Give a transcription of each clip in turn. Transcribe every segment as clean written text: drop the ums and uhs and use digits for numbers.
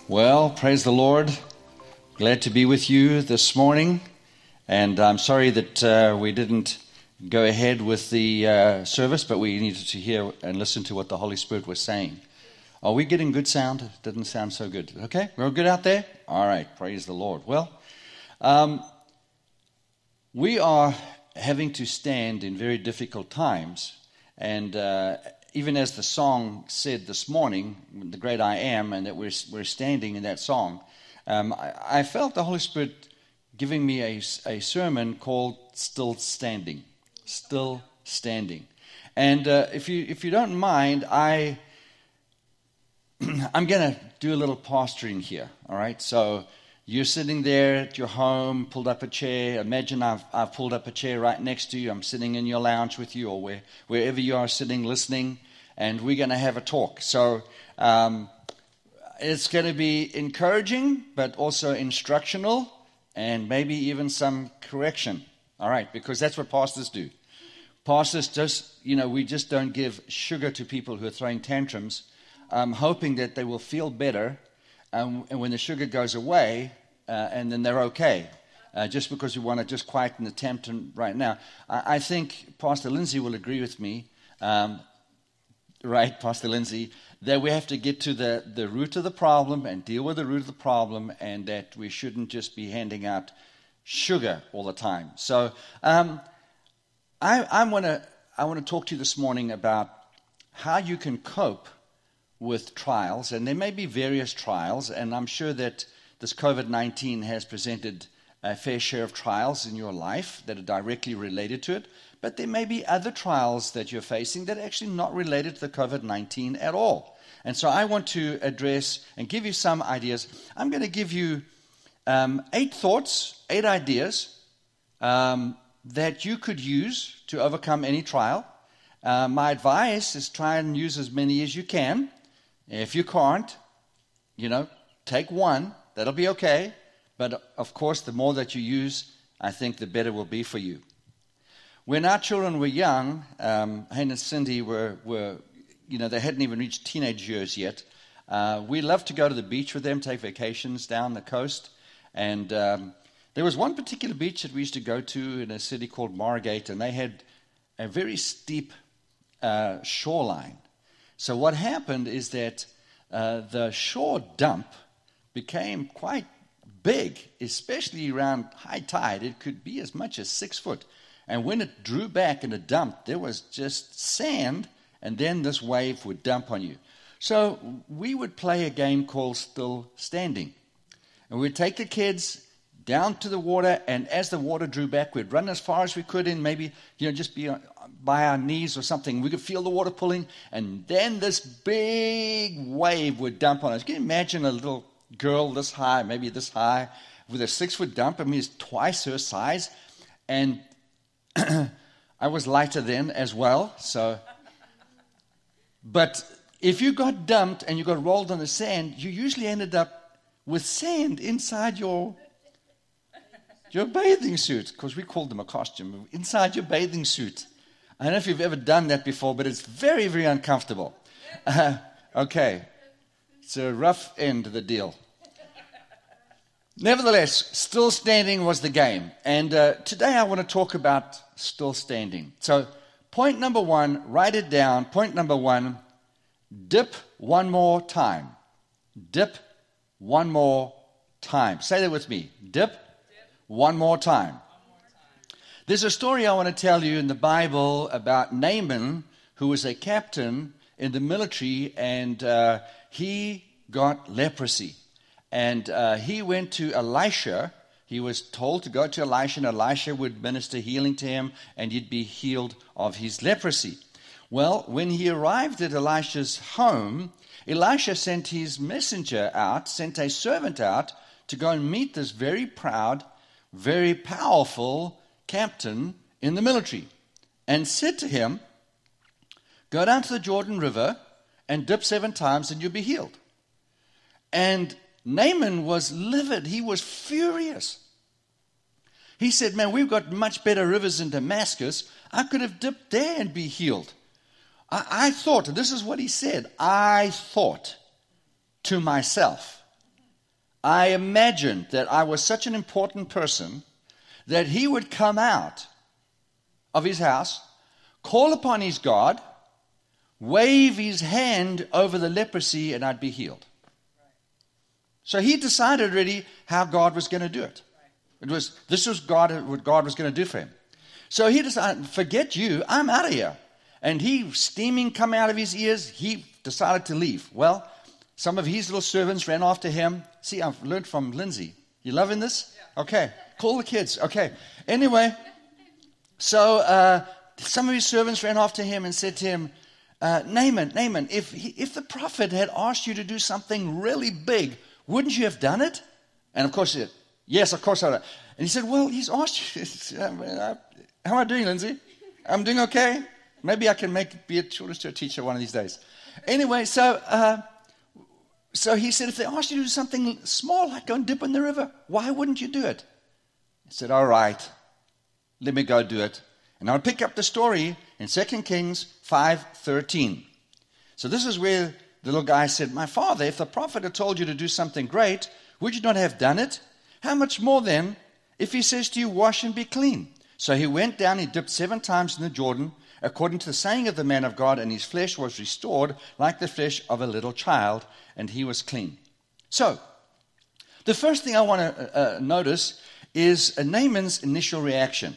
Well, praise the Lord. Glad to be with you this morning. And I'm sorry that we didn't go ahead with the service, but we needed to hear and listen to what the Holy Spirit was saying. Are we getting good sound? It didn't sound so good. Okay, we're good out there? All right, praise the Lord. Well, we are having to stand in very difficult times. And even as the song said this morning, the great I am, and that we're standing in that song, I felt the Holy Spirit giving me a sermon called Still Standing. Still Standing. And if you don't mind, I'm going to do a little pastoring here, all right? So you're sitting there at your home, pulled up a chair. Imagine I've pulled up a chair right next to you. I'm sitting in your lounge with you, or wherever you are sitting, listening, and we're going to have a talk. So it's going to be encouraging, but also instructional, and maybe even some correction, all right? Because that's what pastors do. Pastors we just don't give sugar to people who are throwing tantrums, hoping that they will feel better. And when the sugar goes away, and then they're okay, just because we want to just quieten the tantrum right now. I think Pastor Lindsay will agree with me, right, Pastor Lindsay, that we have to get to the root of the problem and deal with the root of the problem, and that we shouldn't just be handing out sugar all the time. So I want to talk to you this morning about how you can cope with trials, and there may be various trials, and I'm sure that this COVID-19 has presented a fair share of trials in your life that are directly related to it, but there may be other trials that you're facing that are actually not related to the COVID-19 at all. And so I want to address and give you some ideas. I'm going to give you 8 thoughts, 8 ideas that you could use to overcome any trial. My advice is try and use as many as you can. If you can't, take one. That'll be okay. But, of course, the more that you use, I think the better it will be for you. When our children were young, Hayden and Cindy were they hadn't even reached teenage years yet. We loved to go to the beach with them, take vacations down the coast. And there was one particular beach that we used to go to in a city called Margate, and they had a very steep shoreline. So what happened is that the shore dump became quite big, especially around high tide. It could be as much as 6 foot. And when it drew back and it dumped, there was just sand, and then this wave would dump on you. So we would play a game called Still Standing. And we'd take the kids down to the water, and as the water drew back, we'd run as far as we could in, maybe, just be by our knees or something. We could feel the water pulling, and then this big wave would dump on us. Can you imagine a little girl this high, maybe this high, with a 6-foot dump? I mean, it's twice her size. And I was lighter then as well, so. But if you got dumped and you got rolled on the sand, you usually ended up with sand inside your bathing suit, because we called them a costume, inside your bathing suit. I don't know if you've ever done that before, but it's very, very uncomfortable. Okay, it's a rough end of the deal. Nevertheless, still standing was the game. And today I want to talk about still standing. So point number 1, write it down. Point number 1, dip one more time. Dip one more time. Say that with me. Dip one more time. There's a story I want to tell you in the Bible about Naaman, who was a captain in the military, and he got leprosy. And he went to Elisha. He was told to go to Elisha, and Elisha would minister healing to him, and he'd be healed of his leprosy. Well, when he arrived at Elisha's home, Elisha sent his messenger out, sent a servant out to go and meet this very proud, very powerful captain in the military, and said to him, go down to the Jordan River and dip 7 times and you'll be healed. And Naaman was livid. He was furious. He said, man, we've got much better rivers in Damascus. I could have dipped there and be healed. I thought, and this is what he said, I thought to myself, I imagined that I was such an important person that he would come out of his house, call upon his God, wave his hand over the leprosy, and I'd be healed. So he decided already how God was going to do it. This was what God was going to do for him. So he decided, forget you, I'm out of here. And he, steaming coming out of his ears, he decided to leave. Well, some of his little servants ran after him. See, I've learned from Lindsay. You loving this? Yeah. Okay. Call the kids. Okay. Anyway, so some of his servants ran after him and said to him, Naaman, if the prophet had asked you to do something really big, wouldn't you have done it? And of course he said, yes, of course I would. And he said, well, he's asked you. How am I doing, Lindsay? I'm doing okay. Maybe I can be a children's teacher one of these days. Anyway, so he said, if they asked you to do something small, like go and dip in the river, why wouldn't you do it? He said, all right, let me go do it. And I'll pick up the story in 2 Kings 5:13. So this is where the little guy said, my father, if the prophet had told you to do something great, would you not have done it? How much more then if he says to you, wash and be clean? So he went down, he dipped 7 times in the Jordan, according to the saying of the man of God, and his flesh was restored like the flesh of a little child, and he was clean. So, the first thing I want to notice is Naaman's initial reaction.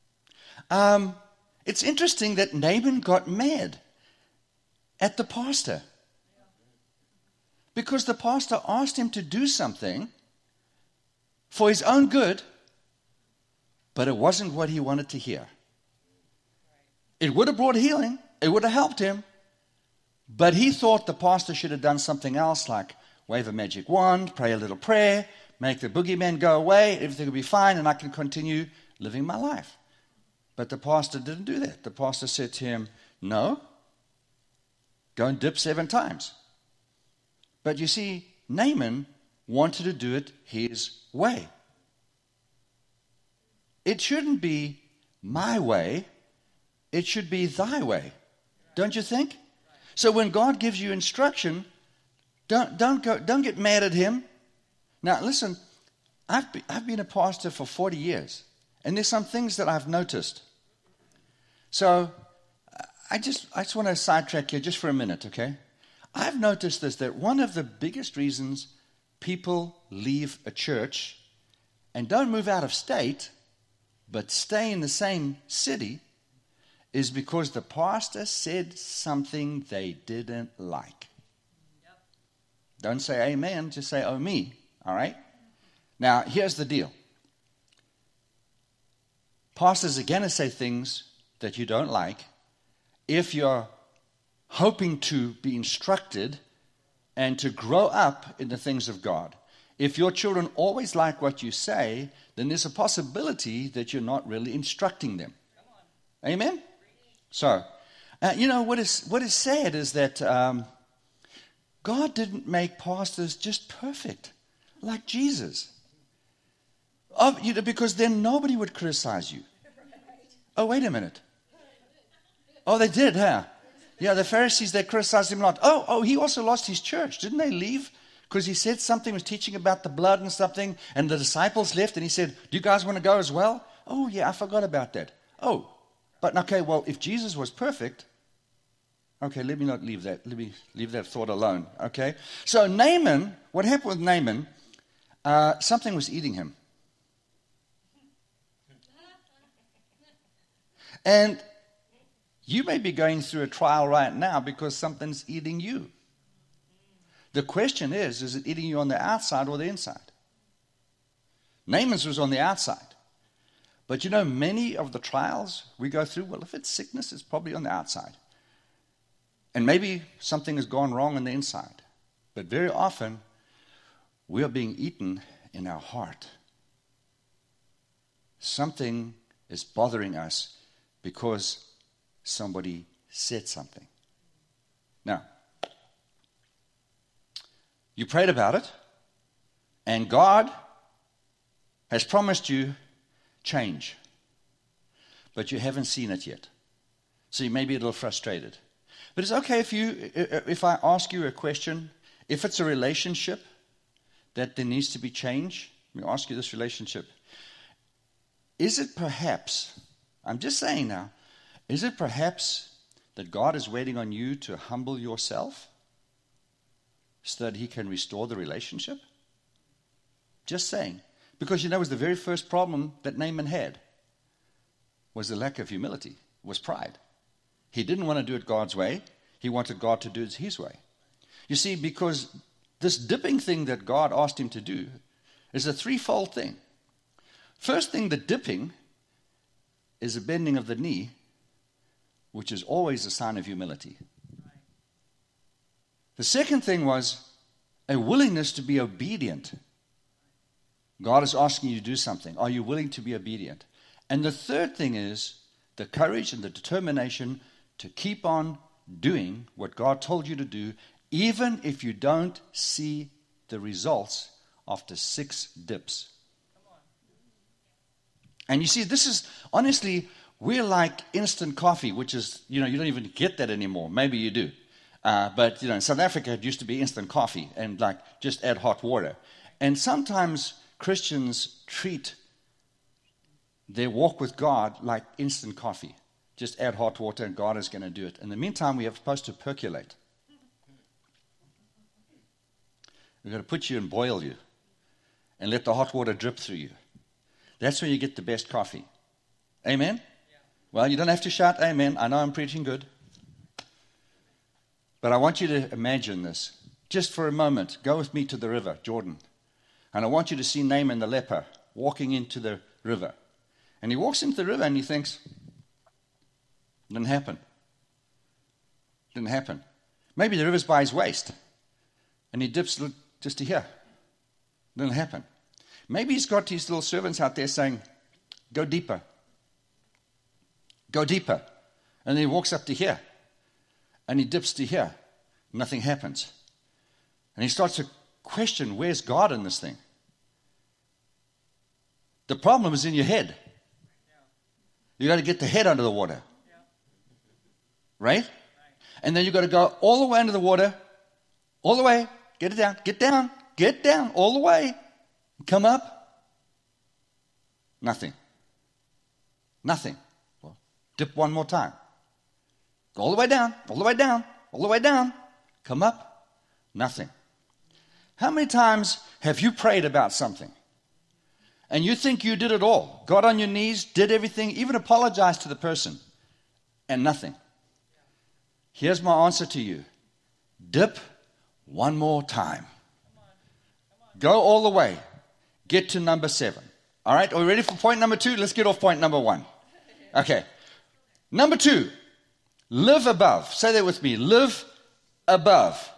It's interesting that Naaman got mad at the pastor because the pastor asked him to do something for his own good, but it wasn't what he wanted to hear. It would have brought healing. It would have helped him. But he thought the pastor should have done something else, like wave a magic wand, pray a little prayer, make the boogeyman go away, everything will be fine, and I can continue living my life. But the pastor didn't do that. The pastor said to him, no, go and dip 7 times. But you see, Naaman wanted to do it his way. It shouldn't be my way. It should be thy way. Don't you think? So when God gives you instruction, don't get mad at him. Now listen, I've been a pastor for 40 years, and there's some things that I've noticed. So I just want to sidetrack you just for a minute, okay? I've noticed this, that one of the biggest reasons people leave a church and don't move out of state, but stay in the same city, is because the pastor said something they didn't like. Yep. Don't say amen, just say oh me, all right? Now, here's the deal. Pastors are going to say things that you don't like if you're hoping to be instructed and to grow up in the things of God. If your children always like what you say, then there's a possibility that you're not really instructing them. Amen? So, what is sad is that God didn't make pastors just perfect, like Jesus. Because then nobody would criticize you. Oh, wait a minute. Oh, they did, huh? Yeah, the Pharisees, they criticized him a lot. Oh, he also lost his church. Didn't they leave? Because he said something, was teaching about the blood and something, and the disciples left, and he said, do you guys want to go as well? Oh, yeah, I forgot about that. Oh, but okay, well, if Jesus was perfect, okay, let me not leave that. Let me leave that thought alone, okay? So Naaman, what happened with Naaman, something was eating him. And you may be going through a trial right now because something's eating you. The question is it eating you on the outside or the inside? Naaman's was on the outside. But many of the trials we go through, well, if it's sickness, it's probably on the outside. And maybe something has gone wrong on the inside. But very often, we are being eaten in our heart. Something is bothering us because somebody said something. Now, you prayed about it, and God has promised you change, but you haven't seen it yet. So you may be a little frustrated. But it's okay if I ask you a question. If it's a relationship, that there needs to be change? Let me ask you this relationship. Is it perhaps, I'm just saying now, is it perhaps that God is waiting on you to humble yourself so that he can restore the relationship? Just saying. Because it was the very first problem that Naaman had was the lack of humility, was pride. He didn't want to do it God's way. He wanted God to do it his way. You see, because this dipping thing that God asked him to do is a threefold thing. First thing, the dipping is a bending of the knee, which is always a sign of humility. The second thing was a willingness to be obedient. God is asking you to do something. Are you willing to be obedient? And the third thing is the courage and the determination to keep on doing what God told you to do, even if you don't see the results after 6 dips. And you see, this is, honestly, we're like instant coffee, which is, you don't even get that anymore. Maybe you do. But, in South Africa, it used to be instant coffee and just add hot water. And sometimes Christians treat their walk with God like instant coffee. Just add hot water and God is going to do it. In the meantime, we are supposed to percolate. We're going to put you and boil you and let the hot water drip through you. That's when you get the best coffee. Amen? Yeah. Well, you don't have to shout amen. I know I'm preaching good. But I want you to imagine this. Just for a moment, go with me to the river, Jordan. And I want you to see Naaman the leper walking into the river. And he walks into the river and he thinks, didn't happen. Didn't happen. Maybe the river's by his waist. And he dips just to here. Didn't happen. Maybe he's got his little servants out there saying, go deeper. Go deeper. And then he walks up to here. And he dips to here. Nothing happens. And he starts to question, where's God in this thing? The problem is in your head. You got to get the head under the water. Right? And then you got to go all the way under the water. All the way. Get it down. Get down. Get down. All the way. Come up. Nothing. Nothing. Well, dip one more time. Go all the way down. All the way down. All the way down. Come up. Nothing. How many times have you prayed about something and you think you did it all? Got on your knees, did everything, even apologized to the person, and nothing. Here's my answer to you. Dip one more time. Go all the way. Get to number 7. All right, are we ready for point number 2? Let's get off point number 1. Okay. Number 2, live above. Say that with me. Live above.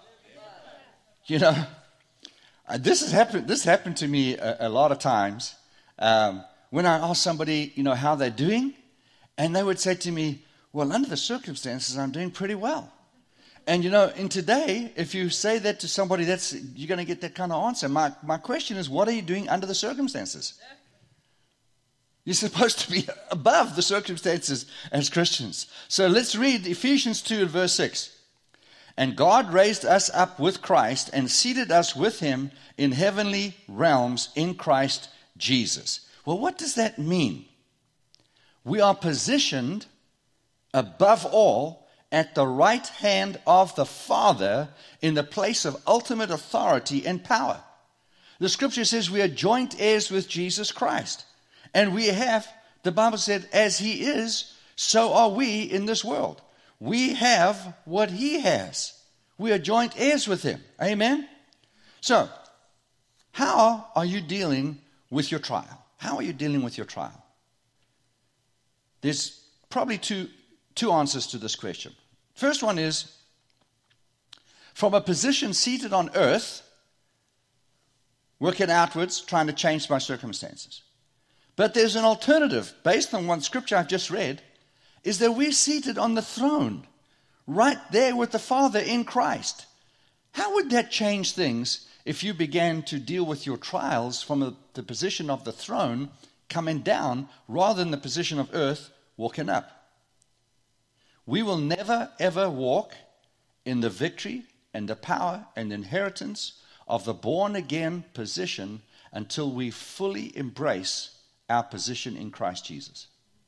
This happened to me a lot of times when I asked somebody, how they're doing, and they would say to me, well, under the circumstances, I'm doing pretty well. And, in today, if you say that to somebody, you're going to get that kind of answer. My question is, what are you doing under the circumstances? You're supposed to be above the circumstances as Christians. So let's read Ephesians 2 and verse 6. And God raised us up with Christ and seated us with him in heavenly realms in Christ Jesus. Well, what does that mean? We are positioned above all at the right hand of the Father in the place of ultimate authority and power. The scripture says we are joint heirs with Jesus Christ. And we have, the Bible said, as he is, so are we in this world. We have what he has. We are joint heirs with him. Amen? So, how are you dealing with your trial? How are you dealing with your trial? There's probably two answers to this question. First one is, from a position seated on earth, working outwards, trying to change my circumstances. But there's an alternative, based on one scripture I've just read, is that we're seated on the throne, right there with the Father in Christ. How would that change things if you began to deal with your trials from the position of the throne coming down rather than the position of earth walking up? We will never ever walk in the victory and the power and inheritance of the born-again position until we fully embrace our position in Christ Jesus.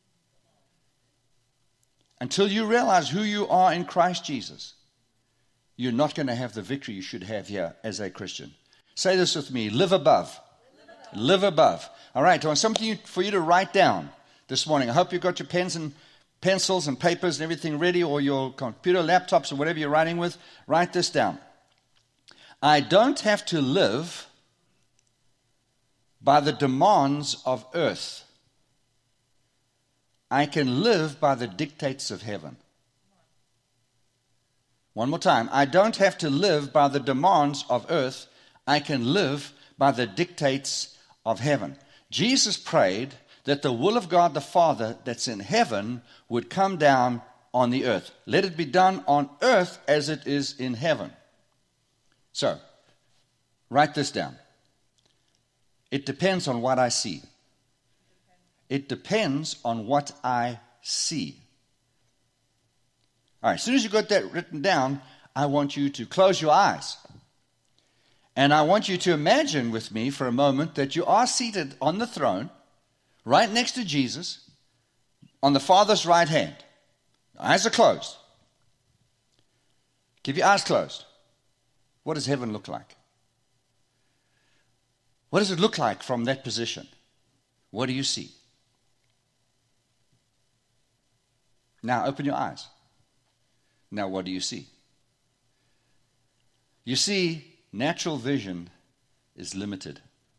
Until you realize who you are in Christ Jesus, you're not going to have the victory you should have here as a Christian. Say this with me: live above. Live above. All right, I want something for you to write down this morning. I hope you've got your pens and pencils and papers and everything ready, or your computer, laptops, or whatever you're writing with. Write this down. I don't have to live by the demands of earth. I can live by the dictates of heaven. One more time. I don't have to live by the demands of earth. I can live by the dictates of heaven. Jesus prayed that the will of God the Father that's in heaven would come down on the earth. Let it be done on earth as it is in heaven. So, write this down. It depends on what I see. It depends on what I see. All right, as soon as you got that written down, I want you to close your eyes. And I want you to imagine with me for a moment that you are seated on the throne, right next to Jesus, on the Father's right hand. Eyes are closed. Keep your eyes closed. What does heaven look like? What does it look like from that position? What do you see? Now open your eyes. Now what do you see? You see, natural vision is limited.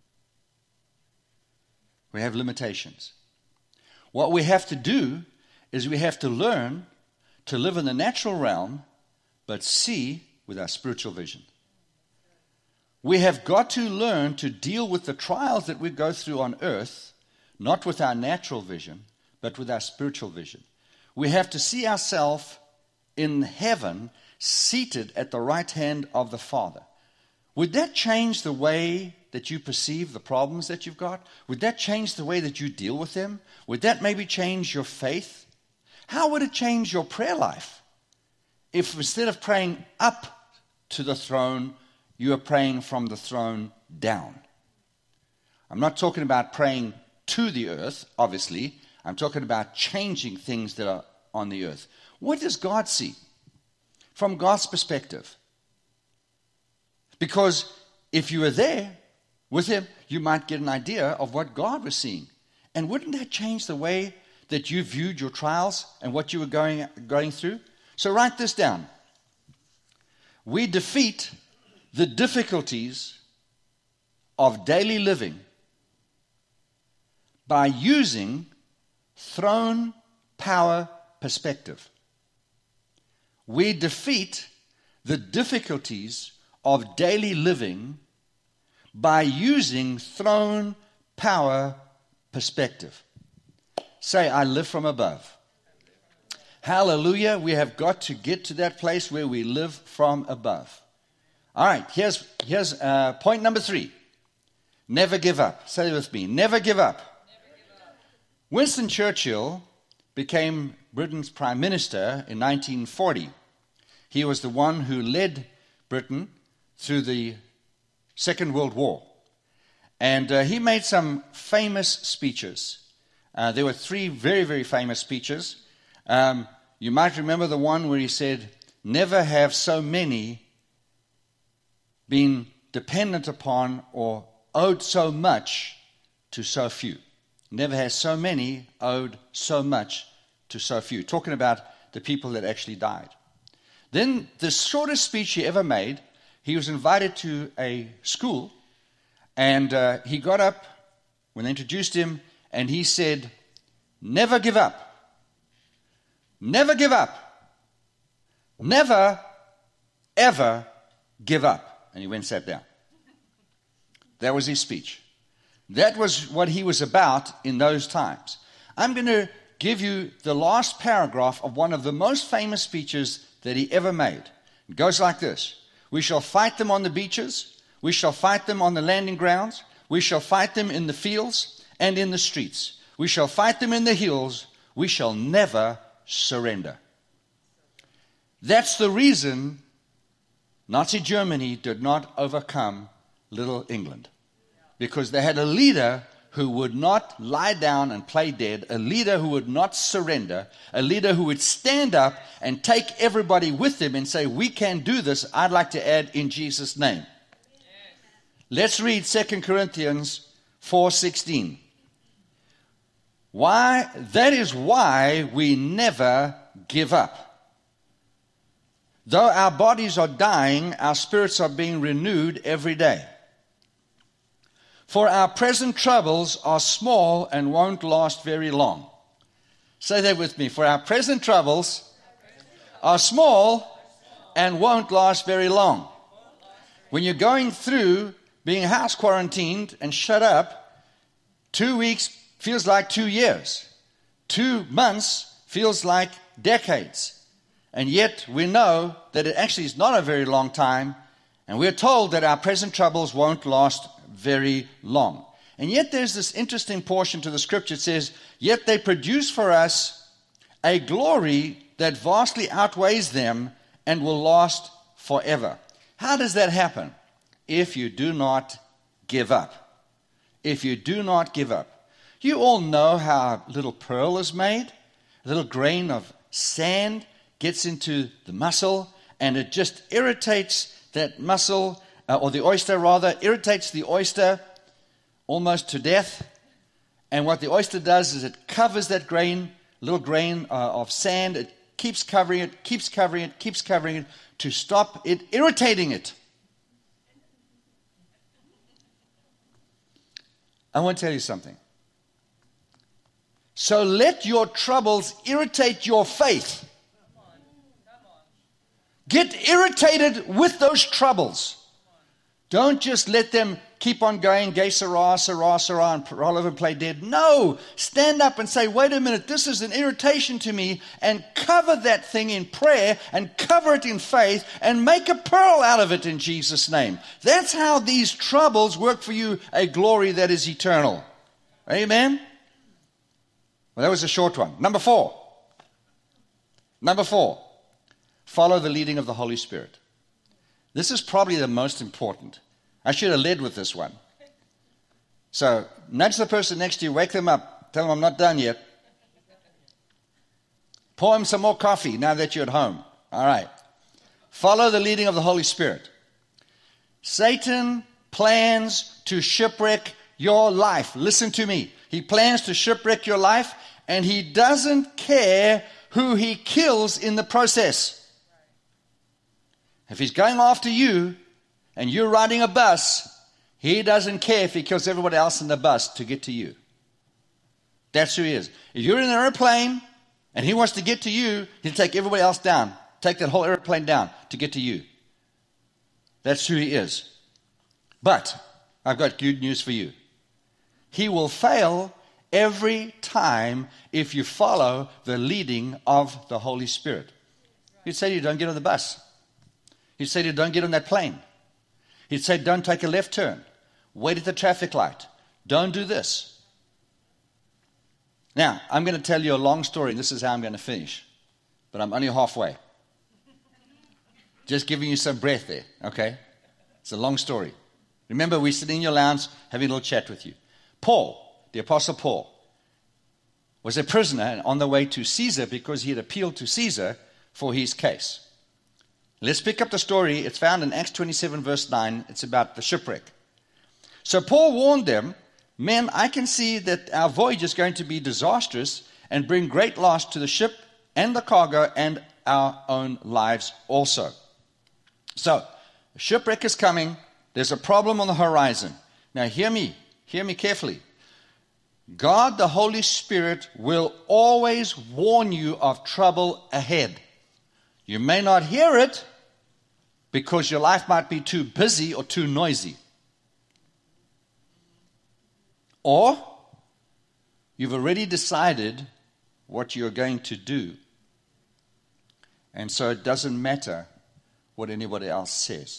We have limitations. What we have to do is we have to learn to live in the natural realm, but see with our spiritual vision. We have got to learn to deal with the trials that we go through on earth, not with our natural vision, but with our spiritual vision. We have to see ourselves in heaven, seated at the right hand of the Father. Would that change the way that you perceive the problems that you've got? Would that change the way that you deal with them? Would that maybe change your faith? How would it change your prayer life if instead of praying up to the throne, you are praying from the throne down? I'm not talking about praying to the earth, obviously. I'm talking about changing things that are on the earth. What does God see from God's perspective? Because if you were there with him, you might get an idea of what God was seeing. And wouldn't that change the way that you viewed your trials and what you were going through? So write this down. We defeat the difficulties of daily living by using throne power perspective. We defeat the difficulties of daily living by using throne power perspective. Say, I live from above. Hallelujah. We have got to get to that place where we live from above. All right, here's point number 3. Never give up. Say it with me. Never give up. Winston Churchill became Britain's Prime Minister in 1940. He was the one who led Britain through the Second World War. And he made some famous speeches. There were 3 very, very famous speeches. You might remember the one where he said, never have so many been dependent upon or owed so much to so few. Never has so many owed so much to so few. Talking about the people that actually died. Then the shortest speech he ever made, he was invited to a school, and he got up when they introduced him, and he said, never give up. Never give up. Never, ever give up. And he went and sat down. That was his speech. That was what he was about in those times. I'm going to give you the last paragraph of one of the most famous speeches that he ever made. It goes like this. We shall fight them on the beaches. We shall fight them on the landing grounds. We shall fight them in the fields and in the streets. We shall fight them in the hills. We shall never surrender. That's the reason Nazi Germany did not overcome little England because they had a leader who would not lie down and play dead, a leader who would not surrender, a leader who would stand up and take everybody with him and say, we can do this. I'd like to add, in Jesus' name. Let's read 2 Corinthians 4:16. That is why we never give up. Though our bodies are dying, our spirits are being renewed every day. For our present troubles are small and won't last very long. Say that with me. For our present troubles are small and won't last very long. When you're going through being house quarantined and shut up, 2 weeks feels like 2 years. 2 months feels like decades. And yet we know that it actually is not a very long time. And we're told that our present troubles won't last very long. And yet there's this interesting portion to the scripture. It says, yet they produce for us a glory that vastly outweighs them and will last forever. How does that happen? If you do not give up. If you do not give up. You all know how a little pearl is made. A little grain of sand gets into the mussel and it just irritates that mussel, or the oyster rather, irritates the oyster almost to death. And what the oyster does is it covers that little grain of sand. It keeps covering it, keeps covering it, keeps covering it to stop it irritating it. I want to tell you something. So let your troubles irritate your faith. Get irritated with those troubles. Don't just let them keep on going, gay sarah, sarah, sarah, and roll over and play dead. No, stand up and say, wait a minute, this is an irritation to me, and cover that thing in prayer, and cover it in faith, and make a pearl out of it in Jesus' name. That's how these troubles work for you a glory that is eternal. Amen? Well, that was a short one. Number 4. Follow the leading of the Holy Spirit. This is probably the most important. I should have led with this one. So, nudge the person next to you, wake them up, tell them I'm not done yet. Pour them some more coffee now that you're at home. All right. Follow the leading of the Holy Spirit. Satan plans to shipwreck your life. Listen to me. He plans to shipwreck your life, and he doesn't care who he kills in the process. If he's going after you and you're riding a bus, he doesn't care if he kills everybody else in the bus to get to you. That's who he is. If you're in an airplane and he wants to get to you, he'll take everybody else down, take that whole airplane down to get to you. That's who he is. But I've got good news for you. He will fail every time if you follow the leading of the Holy Spirit. He'd say to you, don't get on the bus. He'd say to you, don't get on that plane. He'd say, don't take a left turn. Wait at the traffic light. Don't do this. Now, I'm going to tell you a long story, and this is how I'm going to finish. But I'm only halfway. Just giving you some breath there, okay? It's a long story. Remember, we're sitting in your lounge having a little chat with you. Paul, the Apostle Paul, was a prisoner on the way to Caesar because he had appealed to Caesar for his case. Let's pick up the story. It's found in Acts 27, verse 9. It's about the shipwreck. So Paul warned them, men, I can see that our voyage is going to be disastrous and bring great loss to the ship and the cargo and our own lives also. So, a shipwreck is coming. There's a problem on the horizon. Now hear me carefully. God, the Holy Spirit, will always warn you of trouble ahead. You may not hear it because your life might be too busy or too noisy. Or you've already decided what you're going to do. And so it doesn't matter what anybody else says.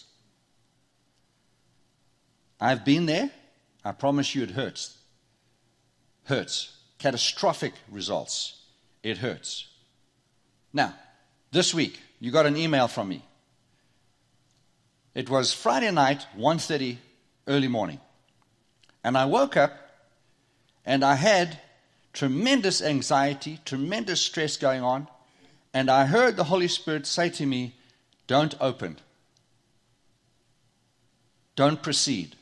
I've been there. I promise you it hurts. Hurts. Catastrophic results. It hurts. Now, this week, you got an email from me. It was Friday night, 1:30, early morning. And I woke up and I had tremendous anxiety, tremendous stress going on. And I heard the Holy Spirit say to me, don't open. Don't proceed.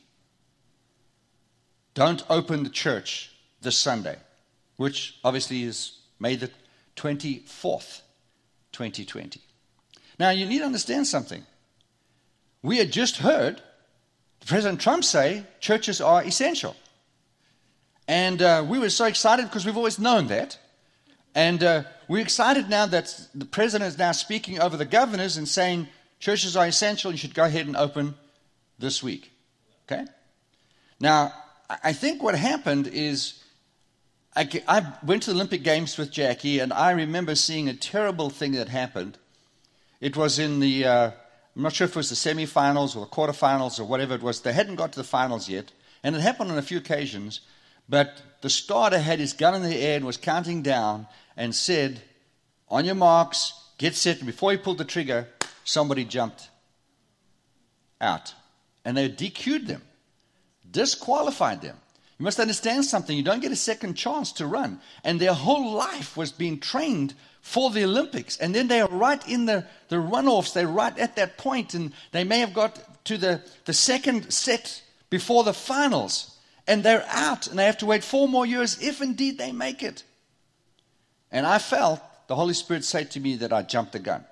Don't open the church this Sunday, which obviously is May the 24th, 2020. Now, you need to understand something. We had just heard President Trump say churches are essential. And we were so excited because we've always known that. And we're excited now that the president is now speaking over the governors and saying churches are essential. You should go ahead and open this week. Okay? Now, I think what happened is I went to the Olympic Games with Jackie, and I remember seeing a terrible thing that happened. It was in the, I'm not sure if it was the semifinals or the quarterfinals or whatever it was. They hadn't got to the finals yet. And it happened on a few occasions. But the starter had his gun in the air and was counting down and said, on your marks, get set. And before he pulled the trigger, somebody jumped out. And they DQ'd them, disqualified them. You must understand something. You don't get a second chance to run. And their whole life was being trained for the Olympics. And then they are right in the runoffs. They're right at that point. And they may have got to the second set before the finals. And they're out. And they have to wait 4 more years if indeed they make it. And I felt the Holy Spirit say to me that I jumped the gun.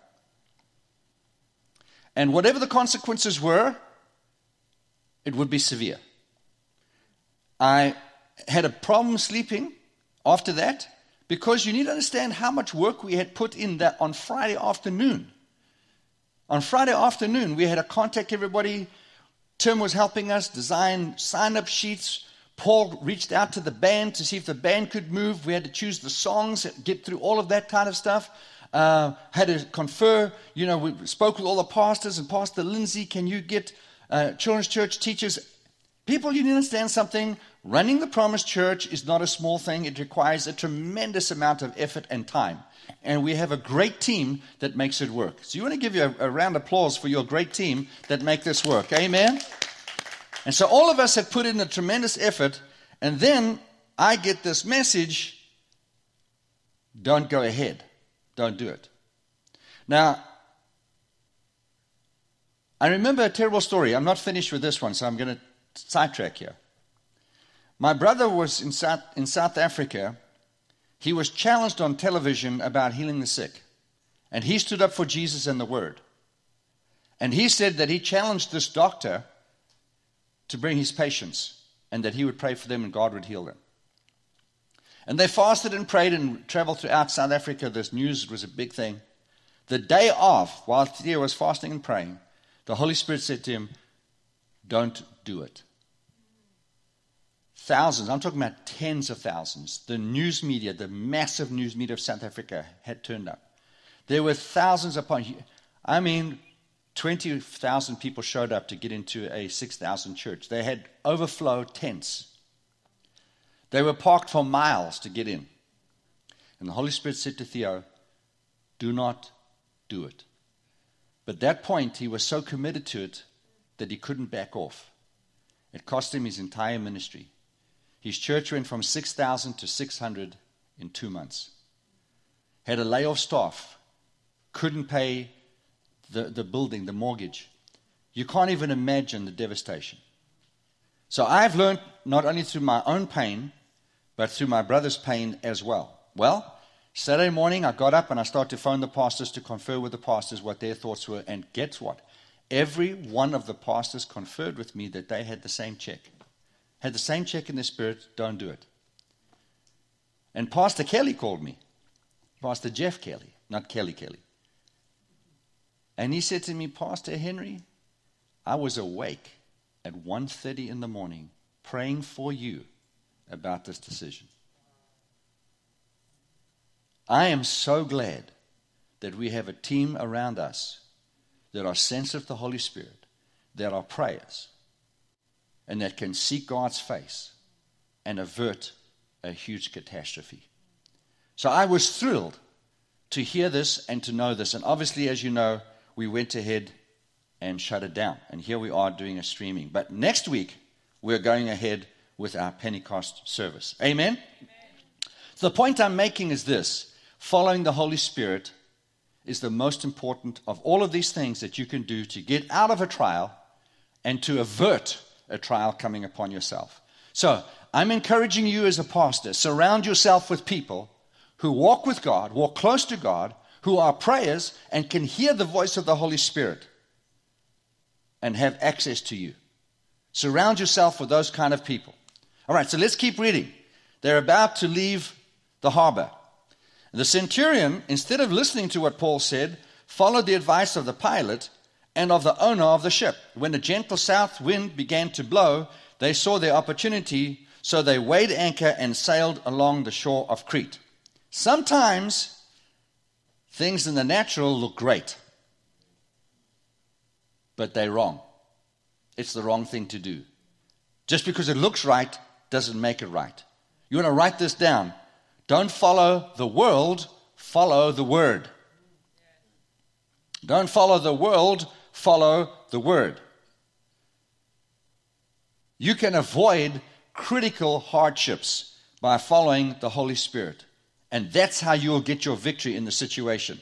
And whatever the consequences were, it would be severe. I had a problem sleeping after that because you need to understand how much work we had put in that on Friday afternoon. On Friday afternoon, we had to contact everybody. Tim was helping us design sign-up sheets. Paul reached out to the band to see if the band could move. We had to choose the songs, get through all of that kind of stuff. Had to confer, we spoke with all the pastors, and Pastor Lindsay, can you get children's church teachers? People, you need to understand something. Running the Promised Church is not a small thing. It requires a tremendous amount of effort and time. And we have a great team that makes it work. So you want to give you a round of applause for your great team that make this work. Amen? And so all of us have put in a tremendous effort. And then I get this message, don't go ahead. Don't do it. Now, I remember a terrible story. I'm not finished with this one, so I'm going to sidetrack here. My brother was in South Africa. He was challenged on television about healing the sick. And he stood up for Jesus and the Word. And he said that he challenged this doctor to bring his patients and that he would pray for them and God would heal them. And they fasted and prayed and traveled throughout South Africa. This news was a big thing. The day of, while Theo was fasting and praying, the Holy Spirit said to him, don't do it. Thousands, I'm talking about tens of thousands. The news media, the massive news media of South Africa had turned up. There were thousands upon, 20,000 people showed up to get into a 6,000 church. They had overflow tents. They were parked for miles to get in. And the Holy Spirit said to Theo, do not do it. But at that point, he was so committed to it that he couldn't back off. It cost him his entire ministry. His church went from 6,000 to 600 in 2 months. Had a layoff staff. Couldn't pay the building, the mortgage. You can't even imagine the devastation. So I've learned not only through my own pain, but through my brother's pain as well. Well, Saturday morning I got up and I started to phone the pastors to confer with the pastors what their thoughts were. And guess what? Every one of the pastors conferred with me that they had the same check. Had the same check in their spirit, don't do it. And Pastor Kelly called me. Pastor Jeff Kelly, not Kelly. And he said to me, Pastor Henry, I was awake at 1:30 in the morning praying for you about this decision. I am so glad that we have a team around us that are sensitive to the Holy Spirit, that are prayers, and that can seek God's face and avert a huge catastrophe. So I was thrilled to hear this and to know this. And obviously, as you know, we went ahead and shut it down. And here we are doing a streaming. But next week, we're going ahead with our Pentecost service. Amen? So the point I'm making is this. Following the Holy Spirit is the most important of all of these things that you can do to get out of a trial and to avert a trial coming upon yourself. So I'm encouraging you as a pastor, surround yourself with people who walk with God, walk close to God, who are prayers and can hear the voice of the Holy Spirit and have access to you. Surround yourself with those kind of people. All right, so let's keep reading. They're about to leave the harbor. The centurion, instead of listening to what Paul said, followed the advice of the pilot and of the owner of the ship. When a gentle south wind began to blow, they saw their opportunity, so they weighed anchor and sailed along the shore of Crete. Sometimes things in the natural look great, but they're wrong. It's the wrong thing to do. Just because it looks right doesn't make it right. You want to write this down. Don't follow the world, follow the word. Don't follow the world, follow the word. You can avoid critical hardships by following the Holy Spirit. And that's how you'll get your victory in the situation.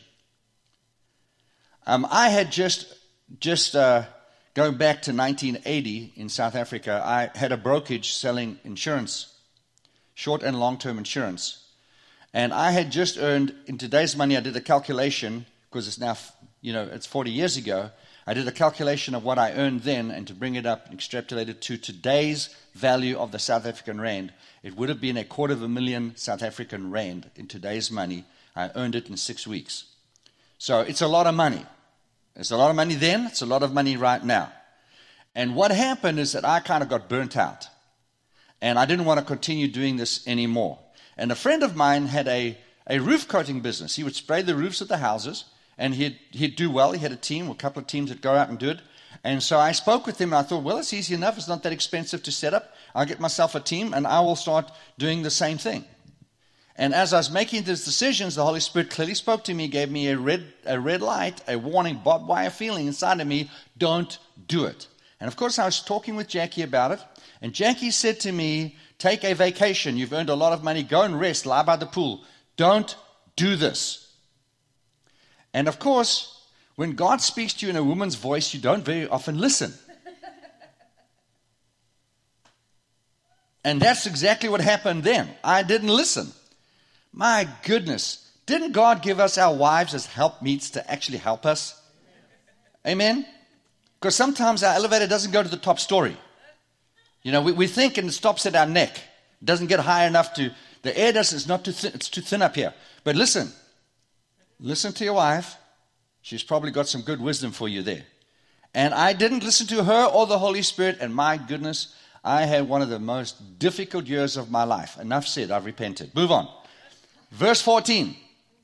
I had just going back to 1980 in South Africa, I had a brokerage selling insurance, short and long-term insurance. And I had just earned, in today's money, I did a calculation, because it's now, it's 40 years ago. I did a calculation of what I earned then, and to bring it up and extrapolate it to today's value of the South African rand, it would have been 250,000 South African rand in today's money. I earned it in 6 weeks. So it's a lot of money. It's a lot of money then, it's a lot of money right now. And what happened is that I kind of got burnt out. And I didn't want to continue doing this anymore. And a friend of mine had a roof coating business. He would spray the roofs of the houses, and he'd do well. He had a team, a couple of teams that go out and do it. And so I spoke with him, and I thought, well, it's easy enough. It's not that expensive to set up. I'll get myself a team, and I will start doing the same thing. And as I was making these decisions, the Holy Spirit clearly spoke to me, gave me a red light, a warning, barbed wire feeling inside of me, don't do it. And of course, I was talking with Jackie about it, and Jackie said to me, take a vacation. You've earned a lot of money. Go and rest. Lie by the pool. Don't do this. And of course, when God speaks to you in a woman's voice, you don't very often listen. And that's exactly what happened then. I didn't listen. My goodness. Didn't God give us our wives as helpmeets to actually help us? Amen? Because sometimes our elevator doesn't go to the top story. We think and it stops at our neck. It doesn't get high enough to, the air doesn't, it's not too thin, it's too thin up here. But listen to your wife. She's probably got some good wisdom for you there. And I didn't listen to her or the Holy Spirit, and my goodness, I had one of the most difficult years of my life. Enough said, I've repented. Move on. Verse 14.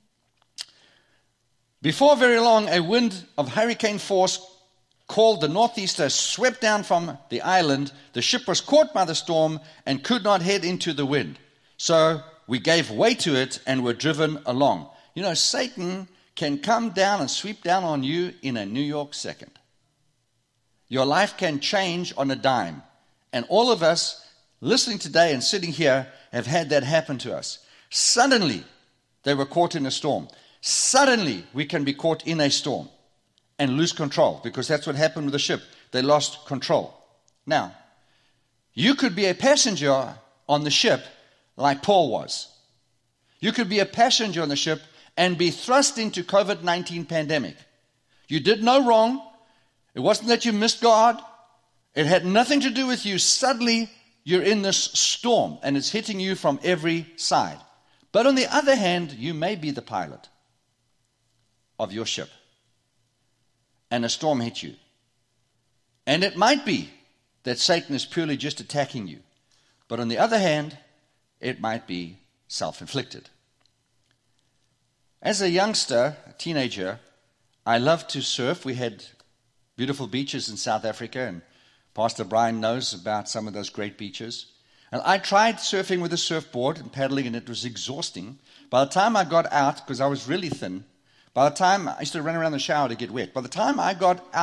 Before very long, a wind of hurricane force called the northeaster swept down from the island. The ship was caught by the storm and could not head into the wind. So we gave way to it and were driven along. Satan can come down and sweep down on you in a New York second. Your life can change on a dime. And all of us listening today and sitting here have had that happen to us. Suddenly, they were caught in a storm. Suddenly, we can be caught in a storm and lose control, because that's what happened with the ship. They lost control. Now, you could be a passenger on the ship like Paul was. You could be a passenger on the ship and be thrust into COVID-19 pandemic. You did no wrong. It wasn't that you missed God. It had nothing to do with you. Suddenly, you're in this storm, and it's hitting you from every side. But on the other hand, you may be the pilot of your ship, and a storm hit you. And it might be that Satan is purely just attacking you. But on the other hand, it might be self-inflicted. As a youngster, a teenager, I loved to surf. We had beautiful beaches in South Africa, and Pastor Brian knows about some of those great beaches. And I tried surfing with a surfboard and paddling, and it was exhausting. By the time I got out, because I was really thin, by the time I used to run around the shower to get wet, by the time I got out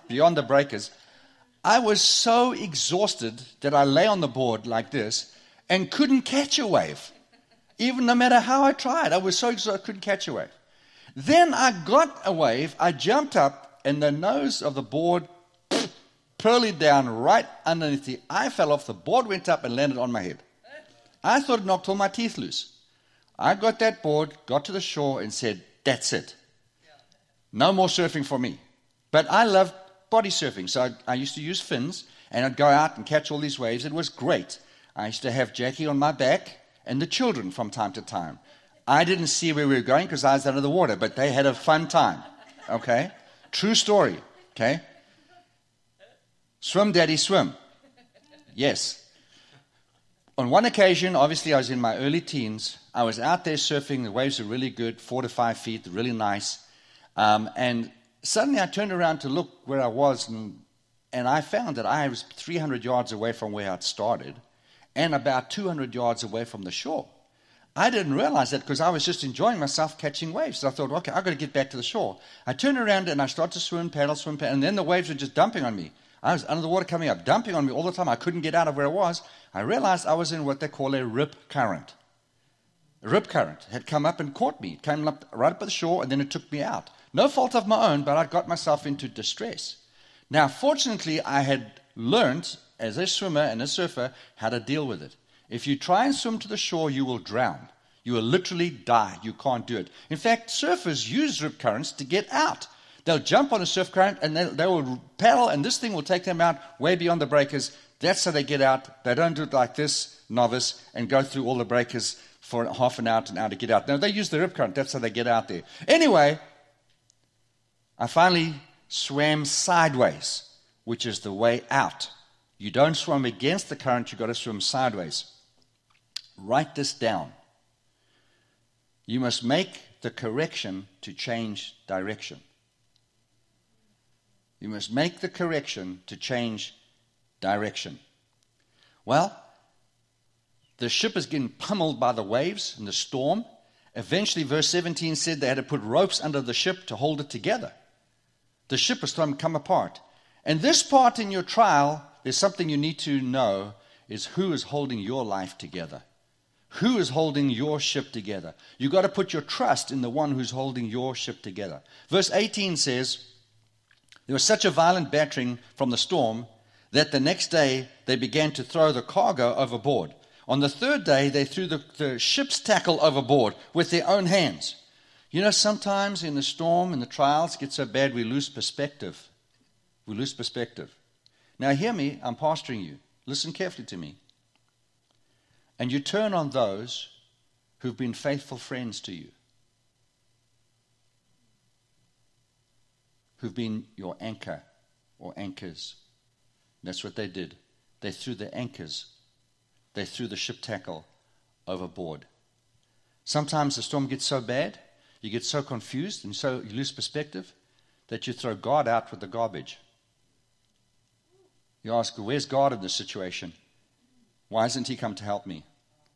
beyond the breakers. I was so exhausted that I lay on the board like this and couldn't catch a wave. Even no matter how I tried, I was so exhausted I couldn't catch a wave. Then I got a wave, I jumped up, and the nose of the board pearled down right underneath me. I fell off, the board went up and landed on my head. I thought it knocked all my teeth loose. I got that board, got to the shore, and said, that's it. No more surfing for me. But I loved body surfing, so I used to use fins, and I'd go out and catch all these waves. It was great. I used to have Jackie on my back and the children from time to time. I didn't see where we were going because I was under the water, but they had a fun time. Okay? True story. Okay? Swim, Daddy, swim. Yes. On one occasion, obviously I was in my early teens. I was out there surfing. The waves were really good, 4 to 5 feet, really nice. And suddenly I turned around to look where I was, and I found that I was 300 yards away from where I'd started and about 200 yards away from the shore. I didn't realize that because I was just enjoying myself catching waves. So I thought, okay, I've got to get back to the shore. I turned around and I started to swim, paddle, and then the waves were just dumping on me. I was under the water coming up, dumping on me all the time. I couldn't get out of where I was. I realized I was in what they call a rip current. A rip current had come up and caught me. It came up right up at the shore, and then it took me out. No fault of my own, but I got myself into distress. Now, fortunately, I had learned as a swimmer and a surfer how to deal with it. If you try and swim to the shore, you will drown. You will literally die. You can't do it. In fact, surfers use rip currents to get out. They'll jump on a surf current and they will paddle, and this thing will take them out way beyond the breakers. That's how they get out. They don't do it like this, novice, and go through all the breakers for half an hour to an hour to get out. No, they use the rip current. That's how they get out there. Anyway, I finally swam sideways, which is the way out. You don't swim against the current. You've got to swim sideways. Write this down. You must make the correction to change direction. You must make the correction to change direction. Well, the ship is getting pummeled by the waves and the storm. Eventually, verse 17 said they had to put ropes under the ship to hold it together. The ship was starting to come apart. And this part in your trial, there's something you need to know, is who is holding your life together. Who is holding your ship together? You've got to put your trust in the one who's holding your ship together. Verse 18 says, there was such a violent battering from the storm that the next day they began to throw the cargo overboard. On the third day, they threw the ship's tackle overboard with their own hands. You know, sometimes in the storm, in the trials, it gets so bad we lose perspective. We lose perspective. Now hear me, I'm pastoring you. Listen carefully to me. And you turn on those who've been faithful friends to you, who've been your anchor or anchors. That's what they did. They threw the anchors. They threw the ship tackle overboard. Sometimes the storm gets so bad, you get so confused and so you lose perspective that you throw God out with the garbage. You ask, where's God in this situation? Why hasn't he come to help me?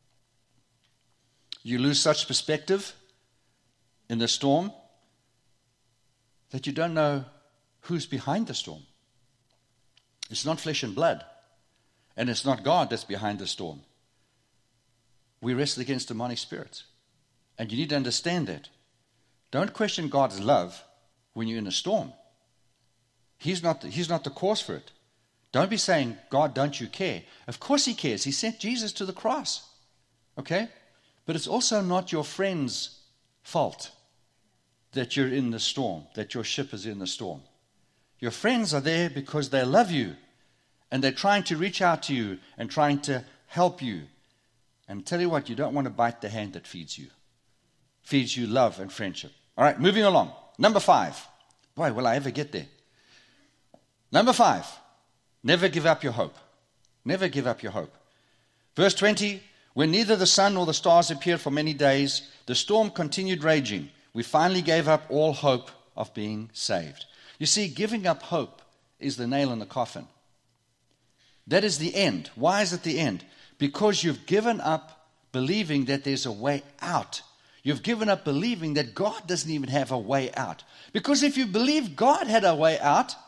You lose such perspective in the storm that you don't know who's behind the storm. It's not flesh and blood, and it's not God that's behind the storm. We wrestle against demonic spirits, and you need to understand that. Don't question God's love when you're in a storm. He's not the cause for it. Don't be saying, God, don't you care? Of course he cares. He sent Jesus to the cross. Okay? But it's also not your friend's fault that you're in the storm, that your ship is in the storm. Your friends are there because they love you, and they're trying to reach out to you and trying to help you. And tell you what, you don't want to bite the hand that feeds you love and friendship. All right, moving along. Number 5. Boy, will I ever get there. Number 5. Never give up your hope. Never give up your hope. Verse 20, when neither the sun nor the stars appeared for many days, the storm continued raging. We finally gave up all hope of being saved. You see, giving up hope is the nail in the coffin. That is the end. Why is it the end? Because you've given up believing that there's a way out. You've given up believing that God doesn't even have a way out. Because if you believe God had a way out,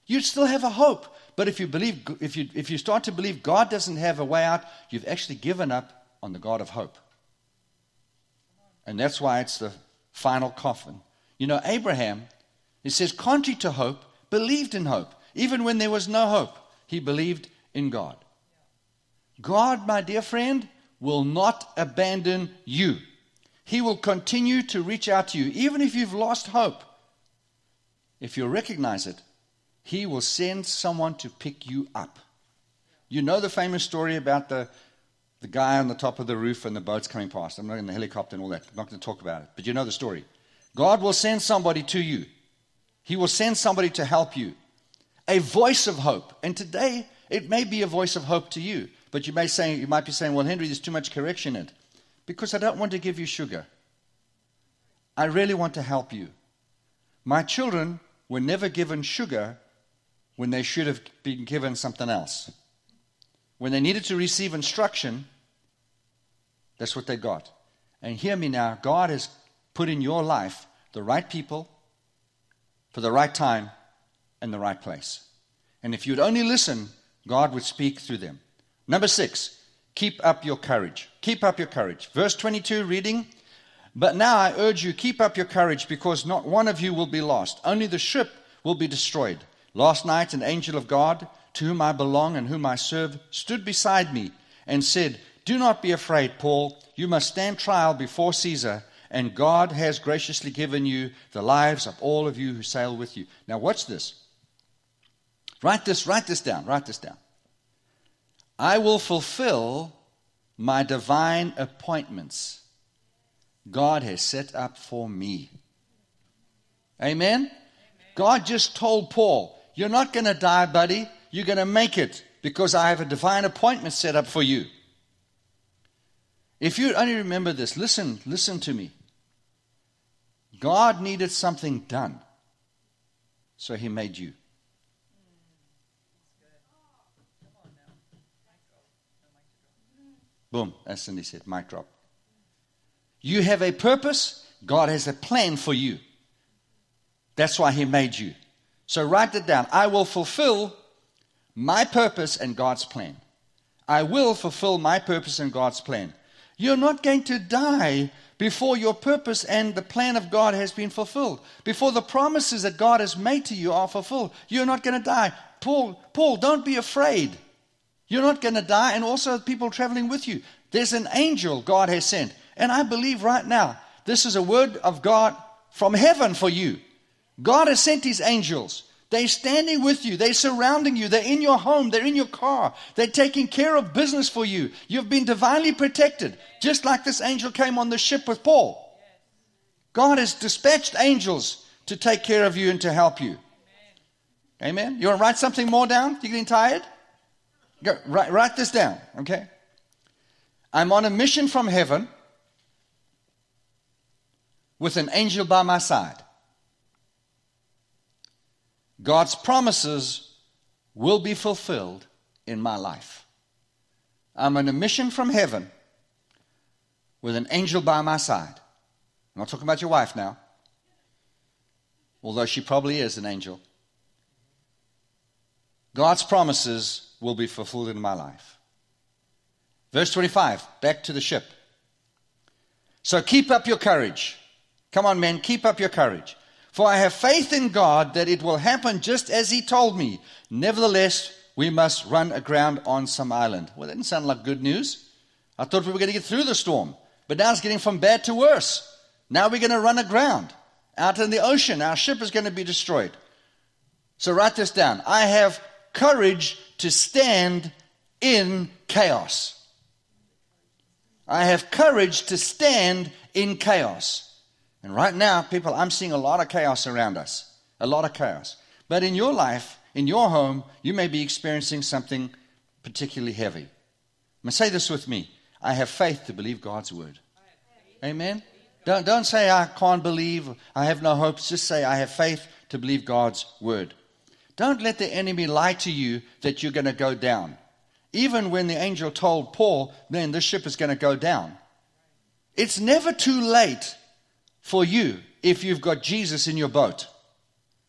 You'd still have a hope. But if you start to believe God doesn't have a way out, you've actually given up on the God of hope. And that's why it's the final coffin. You know, Abraham, it says, contrary to hope, believed in hope. Even when there was no hope, he believed in God. God, my dear friend, will not abandon you. He will continue to reach out to you, even if you've lost hope. If you recognize it, He will send someone to pick you up. You know the famous story about the guy on the top of the roof and the boats coming past. I'm not in the helicopter and all that. I'm not going to talk about it. But you know the story. God will send somebody to you. He will send somebody to help you. A voice of hope. And today, it may be a voice of hope to you. But you might be saying, well, Henry, there's too much correction in it. Because I don't want to give you sugar. I really want to help you. My children were never given sugar when they should have been given something else. When they needed to receive instruction, that's what they got. And hear me now, God has put in your life the right people for the right time and the right place. And if you'd only listen, God would speak through them. Number 6, keep up your courage. Keep up your courage. Verse 22, reading, but now I urge you, keep up your courage, because not one of you will be lost. Only the ship will be destroyed. Last night, an angel of God, to whom I belong and whom I serve, stood beside me and said, do not be afraid, Paul. You must stand trial before Caesar, and God has graciously given you the lives of all of you who sail with you. Now watch this. Write this down. I will fulfill my divine appointments God has set up for me. Amen? God just told Paul, you're not going to die, buddy. You're going to make it because I have a divine appointment set up for you. If you only remember this, listen to me. God needed something done, so He made you. Boom, as Cindy said, mic drop. You have a purpose. God has a plan for you. That's why He made you. So write it down. I will fulfill my purpose and God's plan. I will fulfill my purpose and God's plan. You're not going to die before your purpose and the plan of God has been fulfilled. Before the promises that God has made to you are fulfilled. You're not going to die. Paul, don't be afraid. You're not going to die, and also people traveling with you. There's an angel God has sent. And I believe right now, this is a word of God from heaven for you. God has sent His angels. They're standing with you. They're surrounding you. They're in your home. They're in your car. They're taking care of business for you. You've been divinely protected, just like this angel came on the ship with Paul. God has dispatched angels to take care of you and to help you. Amen? You want to write something more down? You getting tired? Go, write this down, okay? I'm on a mission from heaven with an angel by my side. God's promises will be fulfilled in my life. I'm on a mission from heaven with an angel by my side. I'm not talking about your wife now, although she probably is an angel. God's promises will be fulfilled in my life. Verse 25, back to the ship. So keep up your courage. Come on, men, keep up your courage. For I have faith in God that it will happen just as He told me. Nevertheless, we must run aground on some island. Well, that didn't sound like good news. I thought we were going to get through the storm. But now it's getting from bad to worse. Now we're going to run aground out in the ocean. Our ship is going to be destroyed. So write this down. I have courage to stand in chaos. I have courage to stand in chaos. And right now, people, I'm seeing a lot of chaos around us. A lot of chaos. But in your life, in your home, you may be experiencing something particularly heavy. Now say this with me. I have faith to believe God's word. Amen? Don't say I can't believe, I have no hopes. Just say I have faith to believe God's word. Don't let the enemy lie to you that you're going to go down. Even when the angel told Paul, man, this ship is going to go down. It's never too late for you if you've got Jesus in your boat.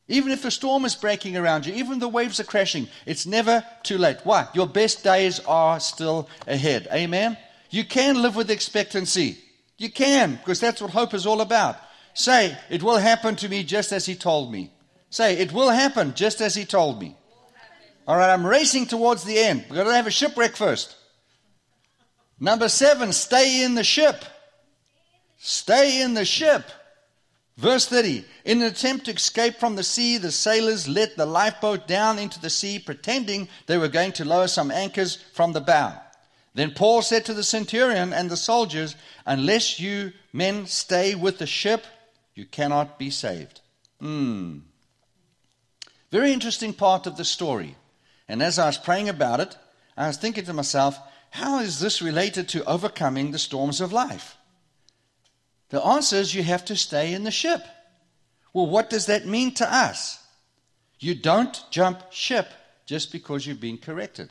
Even if the storm is breaking around you, even the waves are crashing, it's never too late. Why? Your best days are still ahead. Amen? You can live with expectancy. You can, because that's what hope is all about. Say, it will happen to me just as he told me. Say, it will happen just as he told me. All right, I'm racing towards the end. We've got to have a shipwreck first. Number 7, stay in the ship. Stay in the ship. Verse 30, in an attempt to escape from the sea, the sailors let the lifeboat down into the sea, pretending they were going to lower some anchors from the bow. Then Paul said to the centurion and the soldiers, unless you men stay with the ship, you cannot be saved. Very interesting part of the story. And as I was praying about it, I was thinking to myself, how is this related to overcoming the storms of life? The answer is you have to stay in the ship. Well, what does that mean to us? You don't jump ship just because you've been corrected.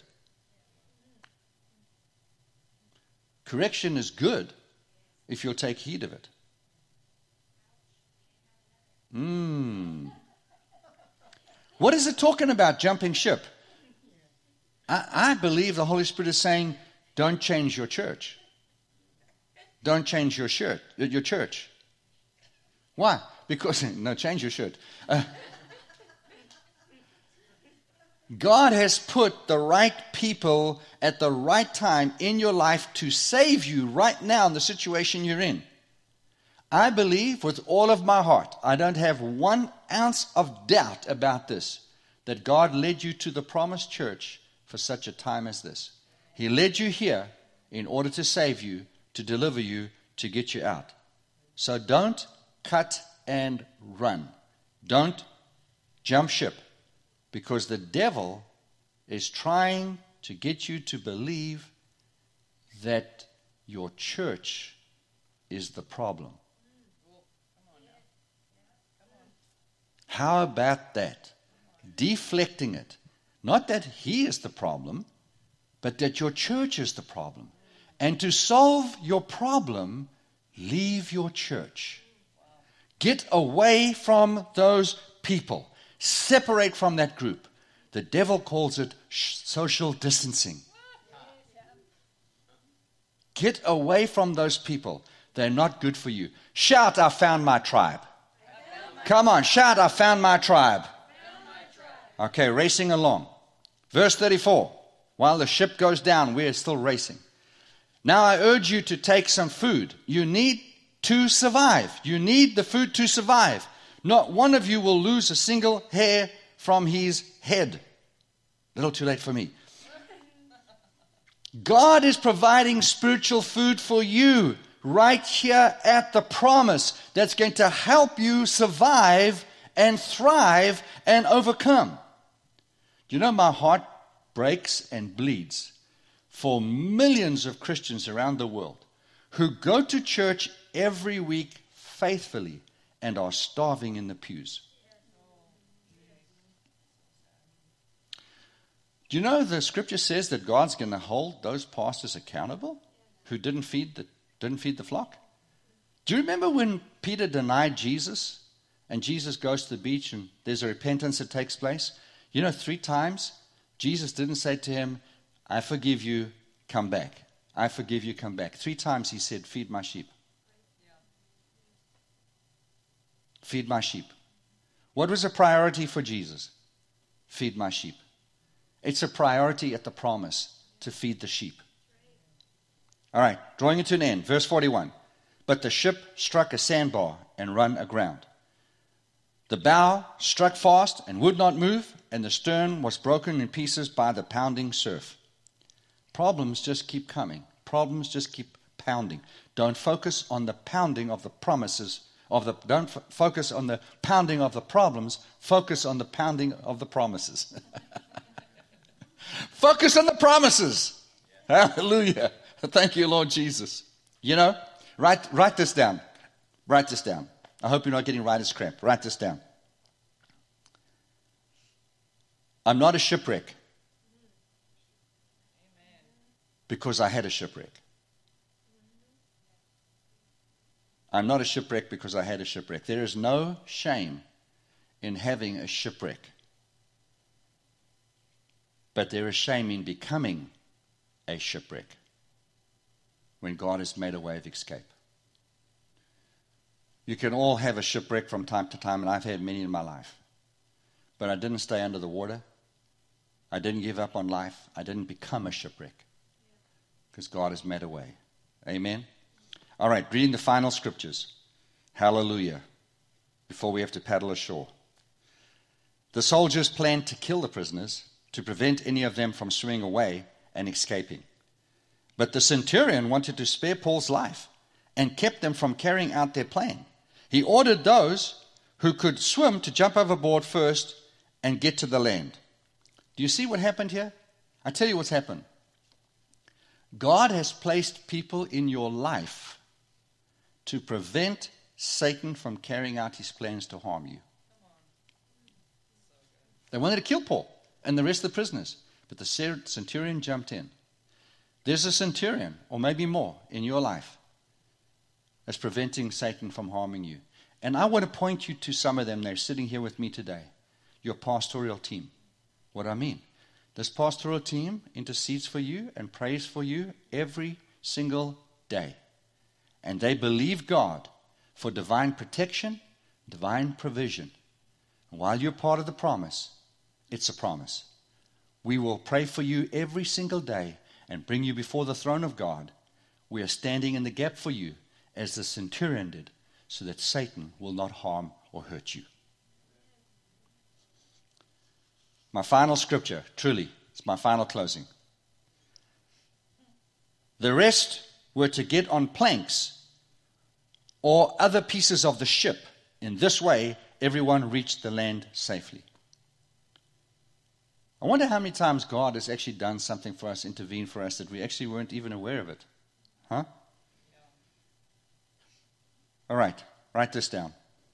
Correction is good if you'll take heed of it. What is it talking about, jumping ship? I believe the Holy Spirit is saying, don't change your church. Don't change your church. Why? Because, no, change your shirt. God has put the right people at the right time in your life to save you right now in the situation you're in. I believe with all of my heart, I don't have 1 ounce of doubt about this, that God led you to the promised church for such a time as this. He led you here in order to save you, to deliver you, to get you out. So don't cut and run. Don't jump ship, because the devil is trying to get you to believe that your church is the problem. How about that? Deflecting it. Not that he is the problem, but that your church is the problem. And to solve your problem, leave your church. Get away from those people. Separate from that group. The devil calls it social distancing. Get away from those people. They're not good for you. Shout, I found my tribe. Come on, shout, I found my tribe. Okay, racing along. Verse 34. While the ship goes down, we're still racing. Now I urge you to take some food. You need to survive. You need the food to survive. Not one of you will lose a single hair from his head. A little too late for me. God is providing spiritual food for you right here at the promise that's going to help you survive and thrive and overcome. Do you know my heart breaks and bleeds for millions of Christians around the world who go to church every week faithfully and are starving in the pews. Do you know the scripture says that God's going to hold those pastors accountable who didn't feed the flock? Do you remember when Peter denied Jesus and Jesus goes to the beach and there's a repentance that takes place? 3 times Jesus didn't say to him, I forgive you, come back. I forgive you, come back. 3 times he said, feed my sheep. Feed my sheep. What was a priority for Jesus? Feed my sheep. It's a priority at the promise to feed the sheep. All right, drawing it to an end. Verse 41. But the ship struck a sandbar and run aground. The bow struck fast and would not move, and the stern was broken in pieces by the pounding surf. Problems just keep coming. Problems just keep pounding. Don't focus on the pounding of the promises. Don't focus on the pounding of the problems. Focus on the pounding of the promises. Focus on the promises. Hallelujah. Thank you, Lord Jesus. Write this down. Write this down. I hope you're not getting writer's cramp. Write this down. I'm not a shipwreck because I had a shipwreck. I'm not a shipwreck because I had a shipwreck. There is no shame in having a shipwreck, but there is shame in becoming a shipwreck when God has made a way of escape. You can all have a shipwreck from time to time, and I've had many in my life. But I didn't stay under the water. I didn't give up on life. I didn't become a shipwreck because God has made a way. Amen? All right, reading the final scriptures. Hallelujah. Before we have to paddle ashore. The soldiers planned to kill the prisoners to prevent any of them from swimming away and escaping. But the centurion wanted to spare Paul's life and kept them from carrying out their plan. He ordered those who could swim to jump overboard first and get to the land. Do you see what happened here? I tell you what's happened. God has placed people in your life to prevent Satan from carrying out his plans to harm you. They wanted to kill Paul and the rest of the prisoners, but the centurion jumped in. There's a centurion, or maybe more, in your life that's preventing Satan from harming you. And I want to point you to some of them. They're sitting here with me today. Your pastoral team. What I mean, this pastoral team intercedes for you and prays for you every single day. And they believe God for divine protection, divine provision. And while you're part of the promise, it's a promise. We will pray for you every single day and bring you before the throne of God. We are standing in the gap for you as the centurion did, so that Satan will not harm or hurt you. My final scripture, truly, it's my final closing. The rest were to get on planks or other pieces of the ship. In this way, everyone reached the land safely. I wonder how many times God has actually done something for us, intervened for us, that we actually weren't even aware of it. Huh? All right, write this down.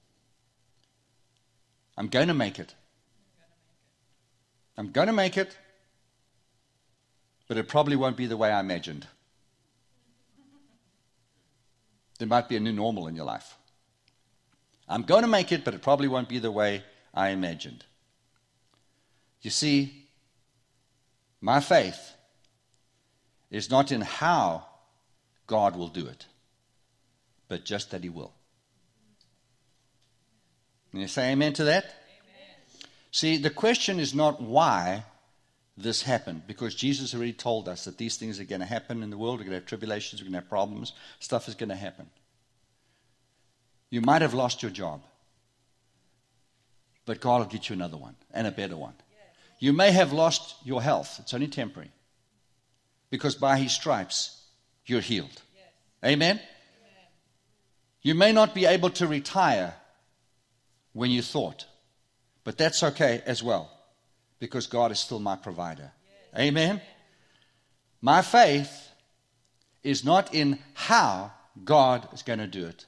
I'm going to make it. I'm going to make it, but it probably won't be the way I imagined. There might be a new normal in your life. I'm going to make it, but it probably won't be the way I imagined. You see, my faith is not in how God will do it, but just that He will. Can you say amen to that? Amen. See, the question is not why this happened, because Jesus already told us that these things are going to happen in the world. We're going to have tribulations, we're going to have problems, stuff is going to happen. You might have lost your job, but God will get you another one, and a better one. You may have lost your health. It's only temporary. Because by His stripes, you're healed. Amen? You may not be able to retire when you thought, but that's okay as well, because God is still my provider. Amen? My faith is not in how God is going to do it.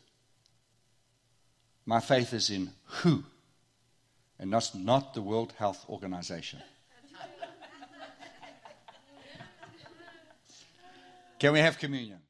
My faith is in who, and that's not the World Health Organization. Can we have communion?